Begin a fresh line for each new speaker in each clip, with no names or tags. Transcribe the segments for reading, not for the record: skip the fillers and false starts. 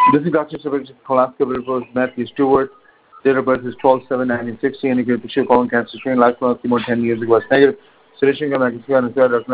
This is Dr. Subhash colonoscopy report, Matthew Stewart. Date of birth is 12/7/1960. Indicated tissue colon cancer screen. Last month, more 10 years ago, was negative. Sedation, colonoscopy,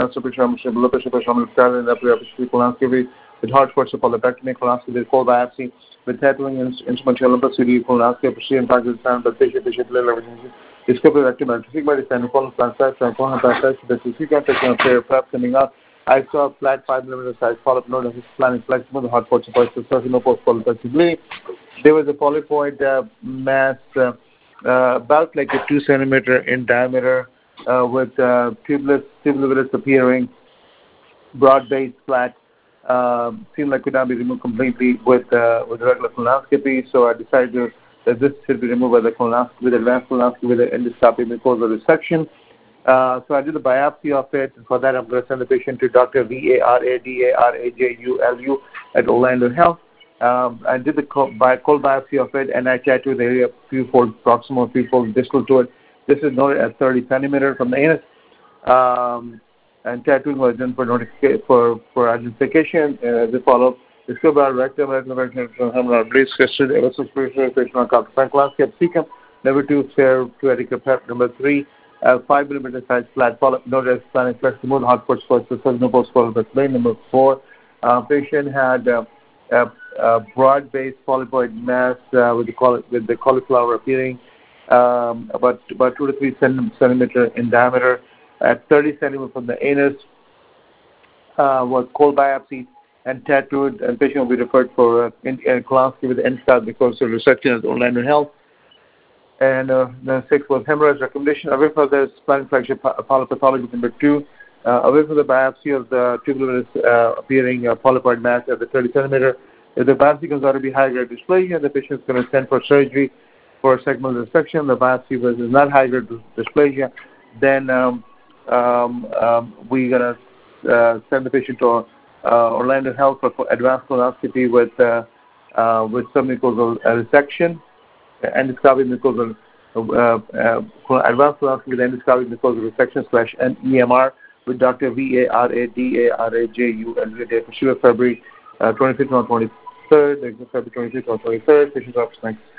colonoscopy with hard force polypectomy, colonoscopy with cold biopsy, with tattooing, instrumental Olympus, colonoscopy, procedure in Pakistan, but patient, discovery rectum, by the colon plant, colon plant, the CT prep coming up. I saw a flat 5 mm size polyp node of his planet flexible, the hot ports of no post polypectomy bleeding. There was a polypoid mass about like a 2 centimeter in diameter with tubular appearing, broad-based, flat. Seemed like could not be removed completely with regular colonoscopy, so I decided that this should be removed by the colonoscopy, with advanced colonoscopy with an endoscopic mucosal resection. So I did the biopsy of it, and for that I'm going to send the patient to Dr. Varadajulu at Orlando Health. I did the cold biopsy of it, and I tattooed the area few-fold proximal, few-fold distal to it. This is noted at 30 centimeters from the anus. And tattooing was done for identification. As a follow-up, discovered by rectum, femoral bleeds, crested, cecum. Number 2, fair to etiquette. Number 3, 5 mm size flat polyp, noted as planning flexible, hot ports for no post polyp. Number 4, patient had a broad-based polypoid mass with the cauliflower appearing about 2 to 3 centimeter in diameter at 30 centimeters from the anus. Was cold biopsy and tattooed, and patient will be referred for colonoscopy with endoscopic mucosal resection at Orlando Health. And the 6 was hemorrhage recommendation. Away from the spinal fracture polypathology. Number 2, away from the biopsy of the tubular appearing polypoid mass at the 30 centimeter. If the biopsy comes out to be high-grade dysplasia, the patient is going to send for surgery for segmental resection. The biopsy was not high-grade dysplasia, then we're going to send the patient to Orlando Health for advanced colonoscopy with submucosal resection, endoscopic mucosal, advanced colonoscopy with endoscopic mucosal resection / EMR with Dr. Varadajulu, and the date for February 25th or 23rd, February 25th or 23rd. Patient office, thanks.